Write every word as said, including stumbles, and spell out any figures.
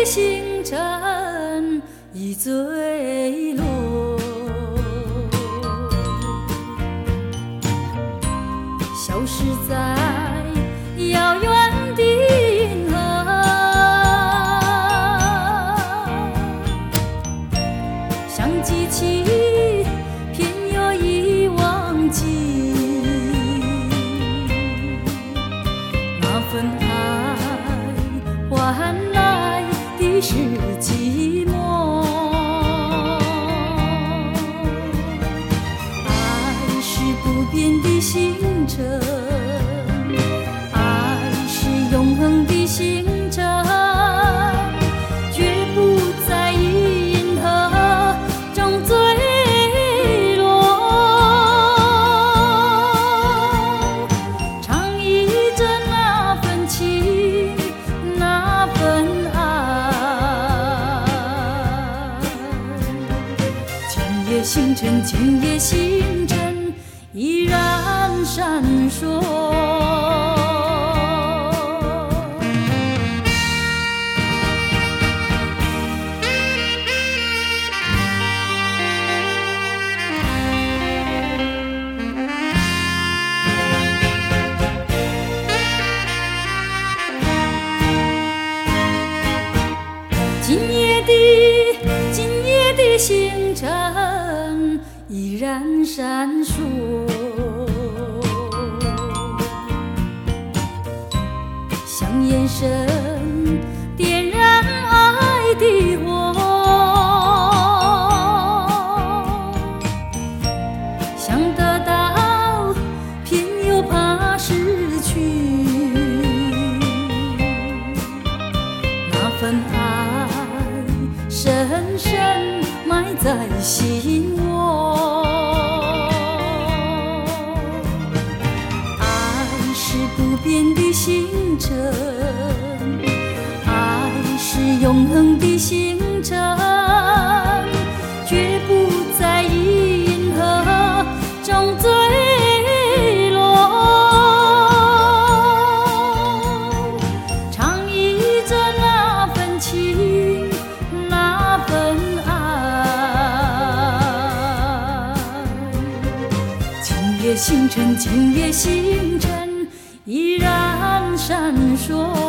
星辰已坠落，消失在遥远的银河，像记起偏又已忘记那份爱换来的是寂寞。爱是不变的星辰，爱是永恒的星辰，绝不在银河中坠落。唱忆着那份情，那份爱。今夜星辰，今夜星辰依然闪烁。今夜的今夜的星辰依然闪烁，像眼神点燃爱的火，想得到偏又怕失去，那份爱深深埋在心窝。爱是不变的星辰，爱是永恒的星辰，绝不在银河中坠落。唱忆着那份情，那份爱。今夜星辰，今夜星辰依然闪烁。